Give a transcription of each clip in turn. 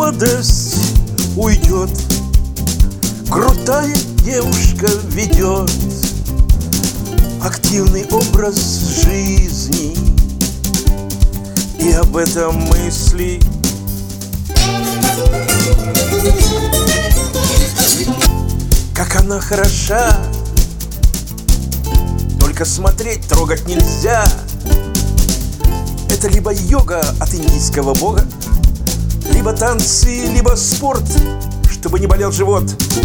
молодость уйдет, крутая девушка ведет активный образ жизни, и об этом мысли. Как она хороша, только смотреть, трогать нельзя. Это либо йога от индийского бога, либо танцы, либо спорт, чтобы не болел живот.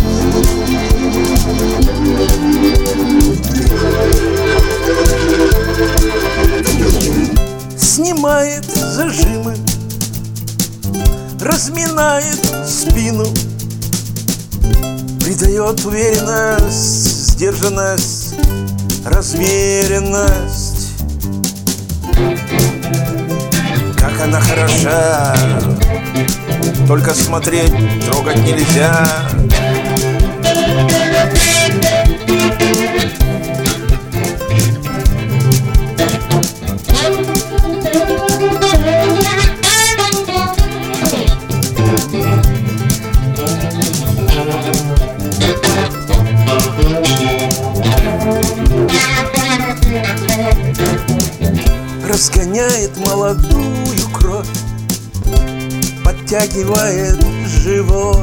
Снимает зажимы, разминает спину, придает уверенность, сдержанность, размеренность. Как она хороша, только смотреть, трогать нельзя. Разгоняет молодую кровь, подтягивает живот.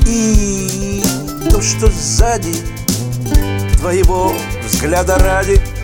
И то, что сзади, твоего взгляда ради,